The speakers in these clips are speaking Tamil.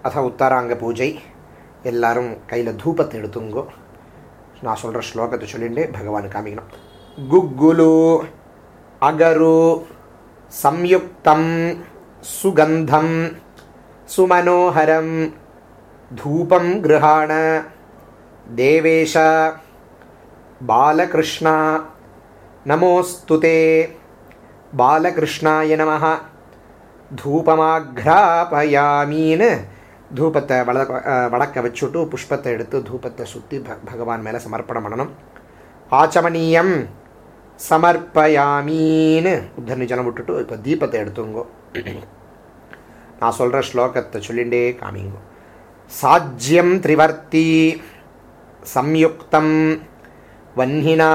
அத உத்தராங்க பூஜை. எல்லாரும் கையில் தூபத்தை எடுத்துங்கோ. நான் சொல்கிற ஸ்லோகத்தை சொல்லிட்டு பகவான் காமிக்கணும். குக்குலு அகரு சம்யுக்தம் சுகந்தம் சுமனோஹரம் தூபம் கிருஹாண தேவேஷ பாலகிருஷ்ணா நமோஸ்துதே பாலகிருஷ்ணாய நமஹ தூபமாக்ராபயாமீன்னு தூபத்தை வடக்க வச்சுட்டு புஷ்பத்தை எடுத்து தூபத்தை சுற்றி பகவான் மேலே சமர்ப்பணம் பண்ணணும். ஆச்சமனீயம் சமர்ப்பயாமீன்னு உத்தரணி ஜலம் விட்டுட்டு இப்போ தீபத்தை எடுத்துங்கோ. நான் சொல்கிற ஸ்லோகத்தை சொல்லிகிட்டே காமிங்கோ. சாஜ்யம் திரிவர்த்தி சம்யுக்தம் வன்னினா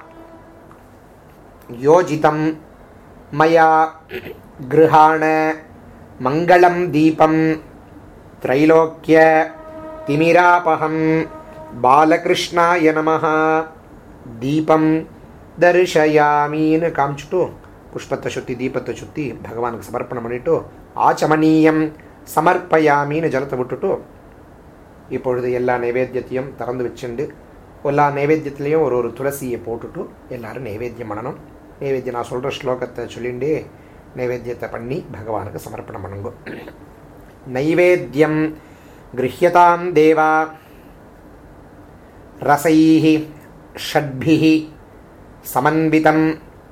யோஜிதம் மயா கிருஹாண மங்களம் தீபம் த்ரைலோக்கிய திமிராபகம் பாலகிருஷ்ணாய நமஹ தீபம் தரிசயாமின்னு காமிச்சுட்டு புஷ்பத்தை சுற்றி தீபத்தை சுற்றி பகவானுக்கு சமர்ப்பணம் பண்ணிவிட்டு ஆச்சமனீயம் சமர்ப்பயாமின்னு ஜலத்தை விட்டுட்டு இப்பொழுது எல்லா நைவேத்தியத்தையும் திறந்து வச்சுண்டு எல்லா நைவேத்தியத்துலேயும் ஒரு துளசியை போட்டுட்டு எல்லோரும் நைவேத்தியம் பண்ணணும். நைவேத்தியம் நான் சொல்கிற ஸ்லோகத்தை சொல்லிகிட்டே நைவேத்தியத்தை பண்ணி பகவானுக்கு சமர்ப்பணம் பண்ணுங்க. நைவேத்தியம் கிருஹ்யதாம் தேவா ரசைஹி ஷட்பிஹி சமன்விதம்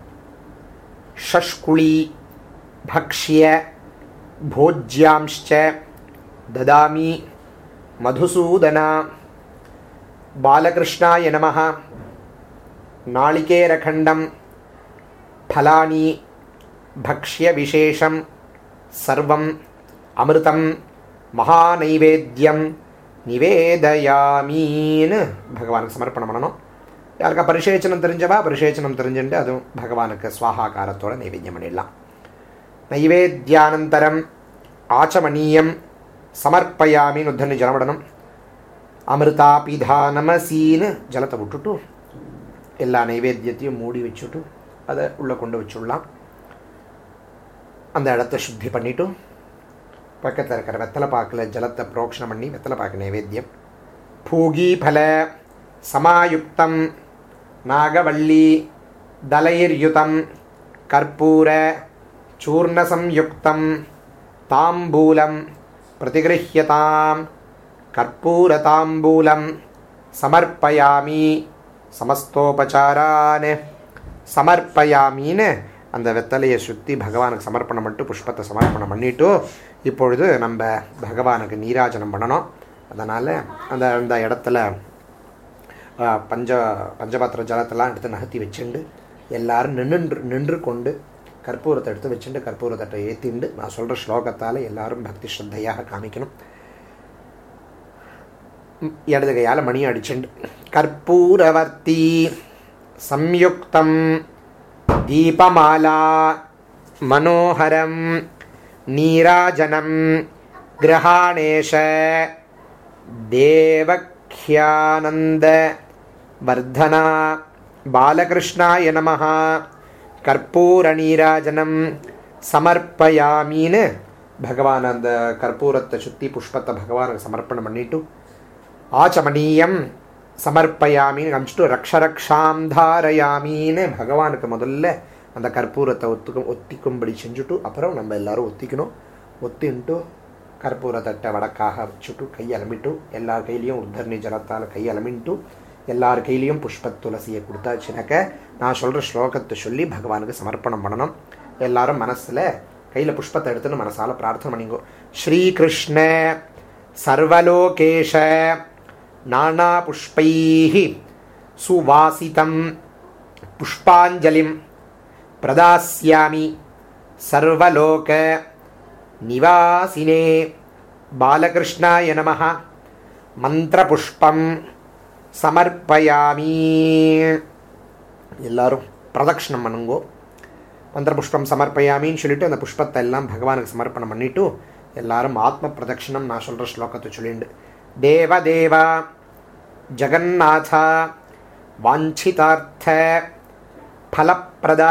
ஷஷ்குளி பக்ஷ்ய போஜ்யாம்ச்ச ததாமி மதுசூதனா பாலகிருஷ்ணாய நமஹ நாளிகேரகண்டம் ஃபலானி பக்ஷ்ய விசேஷம் சர்வம் அமிர்தம் மகாநைவேத்தியம் நிவேதயாமீன்னு பகவானுக்கு சமர்ப்பணம் பண்ணணும். யாருக்கா பரிசேச்சனம் தெரிஞ்சவா பரிசேச்சனம் தெரிஞ்சுட்டு அதுவும் பகவானுக்கு ஸ்வாகாகாரத்தோட நைவேத்தியம் பண்ணிடலாம். நைவேத்தியானந்தரம் ஆச்சமனீயம் சமர்ப்பயாமின்னு உத்தரணி ஜலமிடணும். அமிர்தாபிதானமசீன்னு ஜலத்தை விட்டுட்டு எல்லா நைவேத்தியத்தையும் மூடி வச்சுட்டு அதை உள்ளே கொண்டு வச்சுடலாம். அந்த இடத்த சுத்தி பண்ணிவிட்டு பக்கத்தில் இருக்கிற வெத்தலை பாக்கில் ஜலத்தை புரோக்ஷணம் பண்ணி வெத்தலை பாக்கு நைவேத்தியம். பூகி பல சமாயுக்தம் நாகவல்லி தலைர்யுதம் கற்பூர சூர்ணசம்யுக்தம் தாம்பூலம் பிரதிகிருஹ்யதாம் கற்பூரதாம்பூலம் சமர்ப்பயாமி சமஸ்தோபசாரான் சமர்ப்பயாமின்னு அந்த வெத்தலையை சுற்றி பகவானுக்கு சமர்ப்பணம் பண்ணிட்டு புஷ்பத்தை சமர்ப்பணம் பண்ணிவிட்டு இப்பொழுது நம்ம பகவானுக்கு நீராஜனம் பண்ணணும். அதனால் அந்த அந்த இடத்துல பஞ்சபாத்திர ஜலத்தெல்லாம் எடுத்து நகர்த்தி வச்சுண்டு எல்லோரும் நின்று கொண்டு கற்பூரத்தை எடுத்து வச்சுட்டு கற்பூரத்தட்டை ஏற்றிண்டு நான் சொல்கிற ஸ்லோகத்தால் எல்லோரும் பக்தி ஸ்ரத்தையாக காமிக்கணும். இடது கையால் மணி அடிச்சுண்டு கற்பூரவர்த்தி சம்யுக்தம் தீபமாலா மனோஹரம் நீராஜனம் கிரஹாணேஷ தேவக்யானந்த வர்தனா பாலகிருஷ்ணாய நமஹ கற்பூர நீராஜனம் சமர்ப்பயாமின்னு பகவான் அந்த கற்பூரத்தை சுற்றி புஷ்பத்தை பகவானுக்கு சமர்ப்பணம் பண்ணிட்டு ஆச்சமனீயம் சமர்ப்பயாமின்னு காமிச்சிட்டு ரக்ஷரக்ஷாம் தாரயாமின்னு பகவானுக்கு முதல்ல அந்த கற்பூரத்தை ஒத்திக்கும்படி செஞ்சுட்டு அப்புறம் நம்ம எல்லோரும் ஒத்திக்கணும். ஒத்தின்ட்டு கற்பூரத்தட்டை வடக்காக வச்சுட்டு கை அலம்பிட்டு எல்லார் கையிலையும் உத்தரணி ஜலத்தால் கை அலமின்ட்டு எல்லார் கையிலையும் புஷ்ப துளசியை கொடுத்தாச்சுனாக்க நான் சொல்கிற ஸ்லோகத்தை சொல்லி பகவானுக்கு சமர்ப்பணம் பண்ணணும். எல்லாரும் மனசில் கையில் புஷ்பத்தை எடுத்துன்னு மனசால் பிரார்த்தனை பண்ணிங்கோ. ஸ்ரீகிருஷ்ண சர்வலோகேஷ நானா புஷ்பைஹி சுவாசிதம் புஷ்பாஞ்சலிம் பிரதாஸ்யாமி சர்வலோக நிவாசினே பாலகிருஷ்ணாய நமஹ மந்திரபுஷ்பம் சமர்ப்பயாமி. எல்லாரும் பிரதட்சணம் பண்ணுங்கோ. மந்திரபுஷ்பம் சமர்ப்பயாமின்னு சொல்லிட்டு அந்த புஷ்பத்தை எல்லாம் பகவானுக்கு சமர்ப்பணம் பண்ணிவிட்டு எல்லாரும் ஆத்ம பிரதட்சணம் நான் சொல்கிற ஸ்லோகத்தை சொல்லிண்டு தேவதேவா ஜகநாத வாஞ்சிதார்த்த ஃபலப்பிரத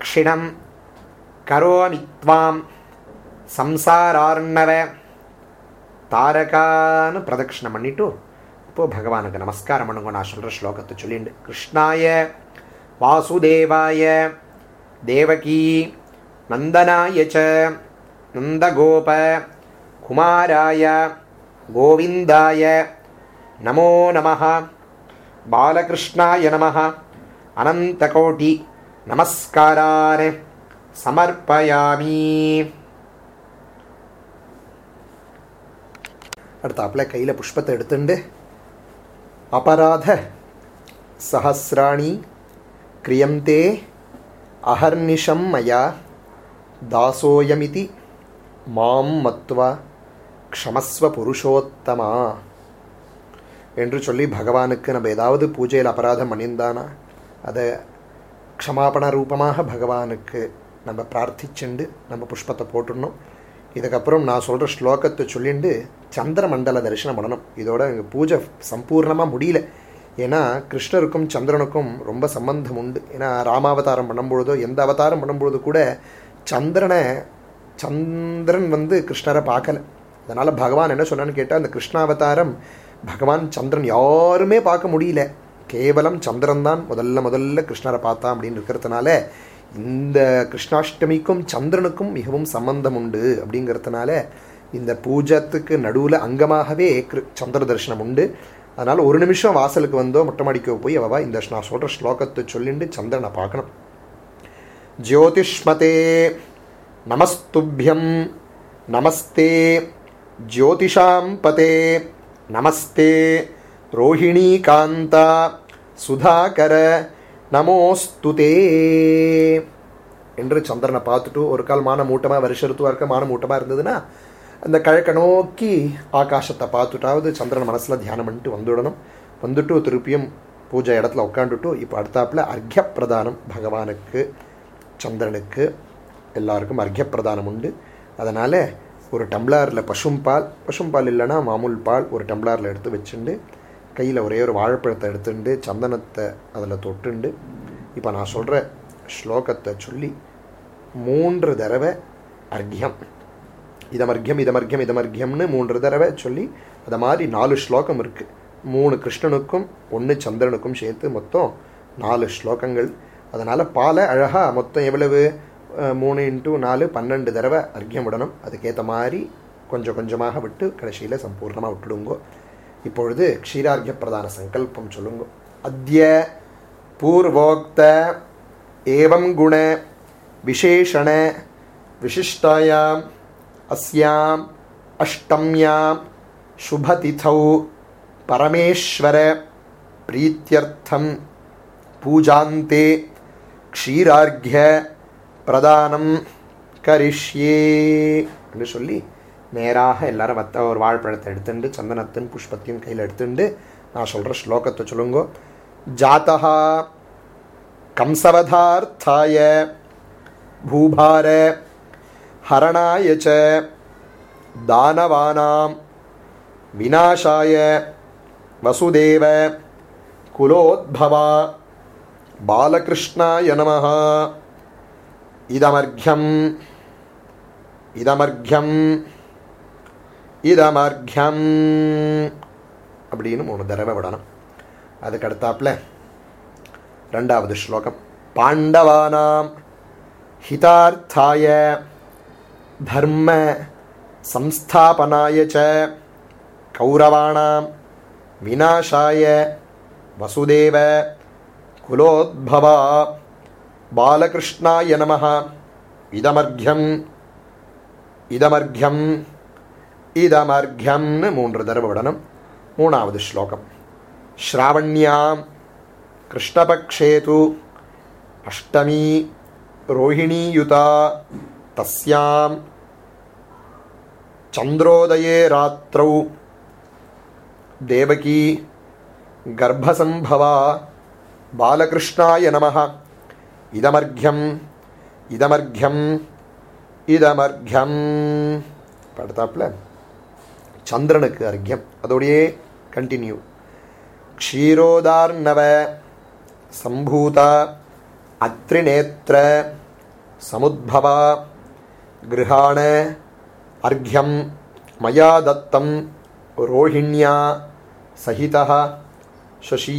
பிரதக்ஷிணம் கரோமி த்வாம் சம்சாரார்ணவ தாரகான்னு பிரதட்சிணம் பண்ணிட்டு இப்போது பகவானுக்கு நமஸ்காரம் பண்ணுங்க. நான் சொல்கிற ஸ்லோகத்தை சொல்லிண்டு. கிருஷ்ணாய வாசுதேவாய தேவகி நந்தனாய ச நந்தகோப குமாராய கோவிந்தாய நமோ நமः பாலகிருஷ்ணாய நமः அனந்தகோட்டி நமஸ்காரான் சமர்ப்பயாமி. அடுத்தாப்புல கையில் புஷ்பத்தை எடுத்துண்டு அபராத சஹஸ்ராணி கிரியந்தே அஹர்நிஷம் மயா தாசோயமிதி மாம் மத்வா க்ஷமஸ்வ புருஷோத்தமா என்று சொல்லி பகவானுக்கு நம்ம ஏதாவது பூஜையில் அபராதம் பண்ணியிருந்தானா அதை க்ஷமாபண ரூபமாக பகவானுக்கு நம்ம பிரார்த்திச்சுண்டு நம்ம புஷ்பத்தை போட்டுடணும். இதுக்கப்புறம் நான் சொல்கிற ஸ்லோகத்தை சொல்லிட்டு சந்திர மண்டல தரிசனம் பண்ணணும். இதோட எங்கள் பூஜை சம்பூர்ணமாக முடியல. ஏன்னா கிருஷ்ணருக்கும் சந்திரனுக்கும் ரொம்ப சம்பந்தம் உண்டு. ஏன்னா ராமாவதாரம் பண்ணும்பொழுதோ எந்த அவதாரம் பண்ணும்பொழுது கூட சந்திரன் கிருஷ்ணரை பார்க்கல. அதனால் பகவான் என்ன சொன்னான்னு கேட்டால் அந்த கிருஷ்ணாவதாரம் பகவான் சந்திரன் யாருமே பார்க்க முடியல. கேவலம் சந்திரன் தான் முதல்ல கிருஷ்ணரை பார்த்தா அப்படின்னு இருக்கிறதுனால இந்த கிருஷ்ணாஷ்டமிக்கும் சந்திரனுக்கும் மிகவும் சம்பந்தம் உண்டு. அப்படிங்கிறதுனால இந்த பூஜத்துக்கு நடுவில் அங்கமாகவே சந்திர தரிசனம் உண்டு. அதனால் ஒரு நிமிஷம் வாசலுக்கு வந்தோ மொட்டை மாடிக்கோ போய் அவள் இந்த நான் சொல்கிற ஸ்லோகத்தை சொல்லிட்டு சந்திரனை பார்க்கணும். ஜோதிஷ்மதே நமஸ்துபியம் நமஸ்தே ஜோதிஷாம் பதே நமஸ்தே ரோஹிணி காந்தா சுதாகர நமோஸ்துதே என்று சந்திரனை பார்த்துட்டு ஒரு கால் மான மூட்டமாக வருஷ ருத்துவாக இருக்க மான மூட்டமாக இருந்ததுன்னா அந்த கிழக்க நோக்கி ஆகாசத்தை பார்த்துட்டாவது சந்திரன் மனசில் தியானம் பண்ணிட்டு வந்துடணும். வந்துட்டு திருப்பியும் பூஜை இடத்துல உட்காந்துட்டு இப்போ அடுத்தாப்புல அர்க்ய பிரதானம் பகவானுக்கு சந்திரனுக்கு எல்லாருக்கும் அர்க்ய பிரதானம் உண்டு. அதனால் ஒரு டம்ளாரில் பசும்பால் இல்லைன்னா மாமூல் பால் ஒரு டம்ளாரில் எடுத்து வச்சுண்டு கையில் ஒரே ஒரு வாழைப்பழத்தை எடுத்துட்டு சந்தனத்தை அதில் தொட்டுண்டு இப்போ நான் சொல்கிற ஸ்லோகத்தை சொல்லி 3 தடவை அர்க்யம் இதமர்க்யம்னு 3 தடவை சொல்லி அதை மாதிரி 4 ஸ்லோகம் இருக்குது. 3 கிருஷ்ணனுக்கும் 1 சந்திரனுக்கும் சேர்த்து மொத்தம் 4 ஸ்லோகங்கள். அதனால் பாலை அழகாக மொத்தம் எவ்வளவு 3 × 4 12 தடவை அர்க்யம் விடணும். அதுக்கேற்ற மாதிரி கொஞ்சம் கொஞ்சமாக விட்டு கடைசியில் சம்பூர்ணமாக விட்டுடுங்கோ. இப்பொழுது க்ஷீரார்க்ய பிரதான சங்கல்பம் சொல்லுங்க. அத்ய பூர்வோக்த ஏவம் குண விசேஷண விசிஷ்டாயாம் அஸ்யாம் அஷ்டம்யாம் சுபதிதௌ பரமேஸ்வர பிரீத்யர்த்தம் பூஜாந்தே க்ஷீரார்க்ய பிரதானம் கரிஷ்யே என்று சொல்லி நேராக எல்லாரும் ஒரு வாழைப்பழத்தை எடுத்துட்டு சந்தனத்தின் புஷ்பத்தையும் கையில் எடுத்துட்டு நான் சொல்கிற ஸ்லோகத்தை சொல்லுங்கோ. ஜாதா கம்சவதார்த்தாய பூபார ஹரணாய ச தானவானாம் விநாசாய வசுதேவ குலோத்பவா பாலகிருஷ்ணாய நமஹ இதமர்க்யம் அப்படின்னு 3 தடவை விடணும். அதுக்கு அடுத்தாப்புல 2வது ஸ்லோகம். பாண்டவானாம் ஹிதார்த்தாய தர்ம சம்ஸ்தாபனாய ச கௌரவாணாம் விநாசாய வசுதேவ குலோத்பவா பாலகிருஷ்ணாய நமஹ இதமர்க்யம்னு 3 தடவை விடணும். 3வது ஸ்லோகம். ஸ்ராவண்யாம் கிருஷ்ணபக்ஷே து அஷ்டமி ரோஹிணீயுதா தஸ்யாம் சந்திரோதயே ராத்திரௌ தேவகி கர்ப்பசம்பவா பாலகிருஷ்ணாய நமஹ இதமர்க்யம் அடுத்தாப்புல சந்திரனுக்கு அர்க்யம் அதோடையே கண்டினியூ. க்ஷீரோதார்ணவ சம்பூதா அத்ரிநேத்திர சமுத்பவா கிருஹாண அர்க்யம் மயா தத்தம் ரோஹிண்யா சகிதः சசி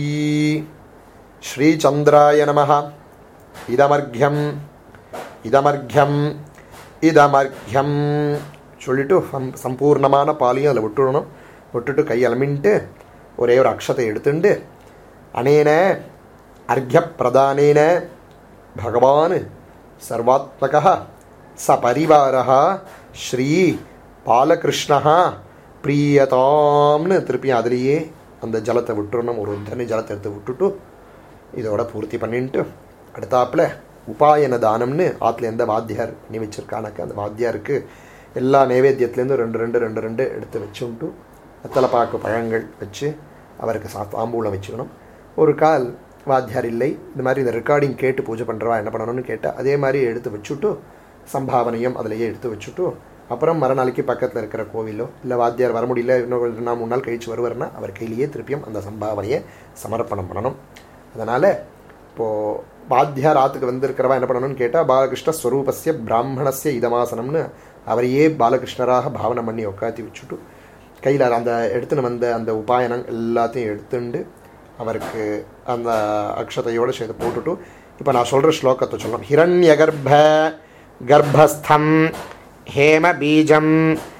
ஸ்ரீசந்திராய நமः இதமர்க்யம் இதமர்க்யம் இதமர்க்யம் சொல்லிட்டு சம்பூர்ணமான பாலையும் அதில் விட்டுடணும். விட்டுட்டு கை அலமின்ட்டு ஒரே ஒரு அக்ஷத்தை எடுத்துண்டு அனேன அர்க்ய பிரதானேன பகவான் சர்வாத்மகः சபரிவாரः ஸ்ரீ பாலகிருஷ்ணா பிரியதாம்னு திருப்பி அதுலேயே அந்த ஜலத்தை விட்டுறணும். ஒரு தண்ணி ஜலத்தை எடுத்து விட்டுட்டு இதோட பூர்த்தி பண்ணிட்டு அடுத்தாப்புல உபாயன தானம்னு ஆற்றுல எந்த வாத்தியார் பண்ணி வச்சிருக்கானாக்க அந்த வாத்தியாருக்கு எல்லா நைவேத்தியத்துலேருந்து ரெண்டு ரெண்டு ரெண்டு ரெண்டு எடுத்து வச்சுட்டு வெத்தலைப்பாக்கு பழங்கள் வச்சு அவருக்கு தாம்பூலம் வச்சுக்கணும். ஒரு கால் வாத்தியார் இல்லை, இந்த மாதிரி இந்த ரெக்கார்டிங் கேட்டு பூஜை பண்ணுறவா என்ன பண்ணணும்னு கேட்டால் அதே மாதிரி எடுத்து வச்சுட்டு சம்பாவனையும் அதிலேயே எடுத்து வச்சுட்டு அப்புறம் மறுநாளைக்கு பக்கத்தில் இருக்கிற கோவிலோ இல்லை வாத்தியார் வர முடியல இன்னும் 2-3 நாள் கழிச்சு வருவார்னா அவர் கையிலேயே திருப்பியும் அந்த சம்பாவனையை சமர்ப்பணம் பண்ணணும். அதனால் இப்போது வாத்தியார் ஆற்றுக்கு வந்திருக்கிறவா என்ன பண்ணணும்னு கேட்டால் பாலகிருஷ்ண ஸ்வரூபஸ்ய பிராமணஸ்ய இதமாசனம்னு அவரையே பாலகிருஷ்ணராக பாவனை பண்ணி உட்காத்தி வச்சுட்டு கையில் அந்த எடுத்துன்னு வந்த அந்த உபாயனம் எல்லாத்தையும் எடுத்துண்டு அவருக்கு அந்த அக்ஷதையோடு சேர்த்து போட்டுட்டு இப்போ நான் சொல்கிற ஸ்லோகத்தை சொல்லணும். ஹிரண்யகர்ப்ப கர்ப்பஸ்தம் ஹேம பீஜம்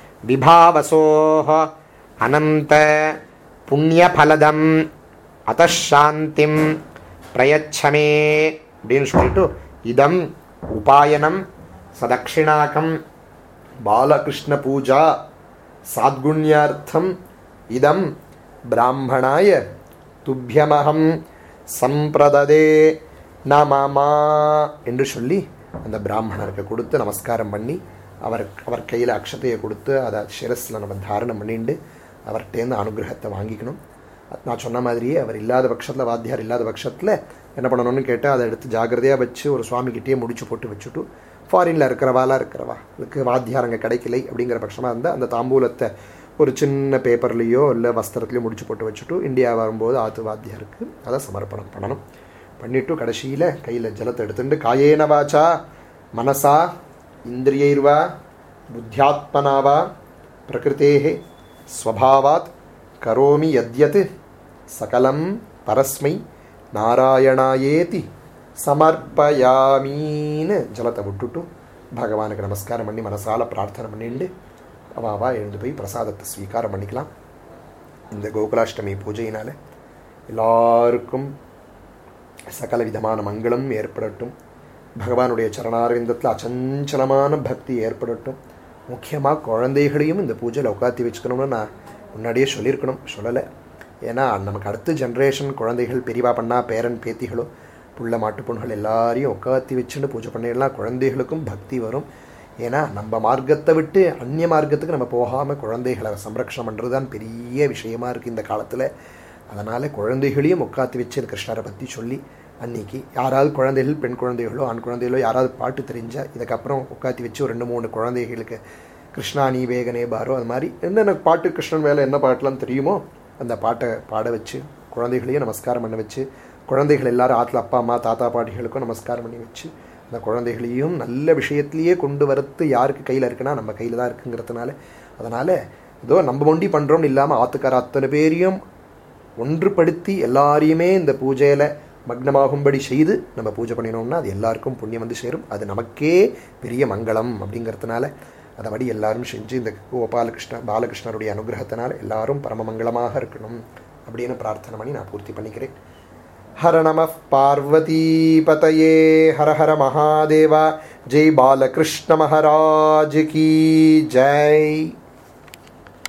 விபாவசோஹ அனந்த புண்ணியபலதம் அதாந்திம் பிரயச்சமே அப்படின்னு சொல்லிட்டு இதம் உபாயனம் சதக்ஷிணாக்கம் பாலகிருஷ்ண பூஜா சாத்குண்யார்த்தம் இதம் பிராமணாய துப்பியமகம் சம்பிரததே நமமா என்று சொல்லி அந்த பிராமணருக்கு கொடுத்து நமஸ்காரம் பண்ணி அவர் கையில் அக்ஷதையை கொடுத்து அதை சிரஸில் நம்ம தாரணம் பண்ணிட்டு அவர்கிட்டேருந்து அனுகிரகத்தை வாங்கிக்கணும். நான் சொன்ன மாதிரியே அவர் இல்லாத பட்சத்தில் வாத்தியார் இல்லாத பட்சத்தில் என்ன பண்ணணும்னு கேட்டால் அதை எடுத்து ஜாகிரதையாக வச்சு ஒரு சுவாமிகிட்டேயே முடிச்சு போட்டு வச்சுட்டு ஃபாரினில் இருக்கிறவாளுக்கு வாத்தியார் அங்கே கிடைக்கலை அப்படிங்கிற பட்சமாக இருந்தால் அந்த தாம்பூலத்தை ஒரு சின்ன பேப்பர்லேயோ இல்லை வஸ்திரத்துலையோ முடிச்சு போட்டு வச்சுட்டு இந்தியா வரும்போது ஆற்று வாத்தியாருக்கு அதை சமர்ப்பணம் பண்ணணும். பண்ணிவிட்டு கடைசியில் கையில் ஜலத்தை எடுத்துட்டு காயேன வாச்சா மனசா இந்திரியைர்வா புத்தியாத்மனாவா பிரகிருத்தேஹே ஸ்வபாவாத் கரோமி யத்யத் சகலம் பரஸ்மை நாராயணாயேதி சமர்ப்பயாமீன்னு ஜலத்தை விட்டுட்டு பகவானுக்கு நமஸ்காரம் பண்ணி மனசால பிரார்த்தனை பண்ணிட்டு அவாவா எழுந்து போய் பிரசாதத்தை ஸ்வீகாரம் பண்ணிக்கலாம். இந்த கோகுலாஷ்டமி பூஜையினால் எல்லாருக்கும் சகல விதமான மங்களம் ஏற்படட்டும். பகவானுடைய சரணாரவிந்தத்தில் அச்சஞ்சலமான பக்தி ஏற்படட்டும். முக்கியமாக குழந்தைகளையும் இந்த பூஜையில் உட்காத்தி வச்சுக்கணும்னு நான் முன்னாடியே சொல்லியிருக்கணும், சொல்லலை. ஏன்னா நமக்கு அடுத்த ஜென்ரேஷன் குழந்தைகள் பெரியவா பண்ணா பேரன் பேத்திகளோ புள்ள மாட்டு பொண்ணுகள் எல்லாரையும் உட்காத்தி வச்சுன்னு பூஜை பண்ணிடலாம். குழந்தைகளுக்கும் பக்தி வரும். ஏன்னா நம்ம மார்க்கத்தை விட்டு அந்நிய மார்க்கத்துக்கு நம்ம போகாமல் குழந்தைகளை சம்ரக்ஷணம் பண்ணுறது தான் பெரிய விஷயமா இருக்குது இந்த காலத்தில். அதனால் குழந்தைகளையும் உட்காத்தி வச்சு கிருஷ்ணரை பற்றி சொல்லி அன்றைக்கி யாராவது குழந்தைகள் பெண் குழந்தைகளோ ஆண் குழந்தைகளோ யாராவது பாட்டு தெரிஞ்சால் இதுக்கப்புறம் உட்காத்தி வச்சு ஒரு 2-3 குழந்தைகளுக்கு கிருஷ்ணா நீ வேகனே பாரோ அது மாதிரி என்னென்ன பாட்டு கிருஷ்ணன் வேலை என்ன பாட்டெலாம் தெரியுமோ அந்த பாட்டை பாட வச்சு குழந்தைகளையும் நமஸ்காரம் பண்ண வச்சு குழந்தைகள் எல்லாரும் ஆற்றுல அப்பா அம்மா தாத்தா பாட்டிகளுக்கும் நமஸ்காரம் பண்ணி வச்சு அந்த குழந்தைகளையும் நல்ல விஷயத்துலேயே கொண்டு வரத்து யாருக்கு கையில் இருக்குன்னா நம்ம கையில் தான் இருக்குங்கிறதுனால அதனால் ஏதோ நம்ம மொண்டி பண்ணுறோம்னு இல்லாமல் ஆற்றுக்கார அத்தனை பேரையும் ஒன்றுபடுத்தி எல்லாரையுமே இந்த பூஜையில் மக்னமாகும்படி செய்து நம்ம பூஜை பண்ணினோம்னா அது எல்லாருக்கும் புண்ணியம் வந்து சேரும். அது நமக்கே பெரிய மங்களம் அப்படிங்கிறதுனால அதைபடி எல்லாரும் செஞ்சு இந்த பாலகிருஷ்ணருடைய அனுகிரகத்தினால் எல்லாரும் பரமமங்களமாக இருக்கணும் அப்படின்னு பிரார்த்தனை பண்ணி நான் பூர்த்தி பண்ணிக்கிறேன். ஹர நம பார்வதி பதயே ஹர ஹர மகாதேவா. ஜெய் பாலகிருஷ்ண மகாராஜ் கி ஜெய்.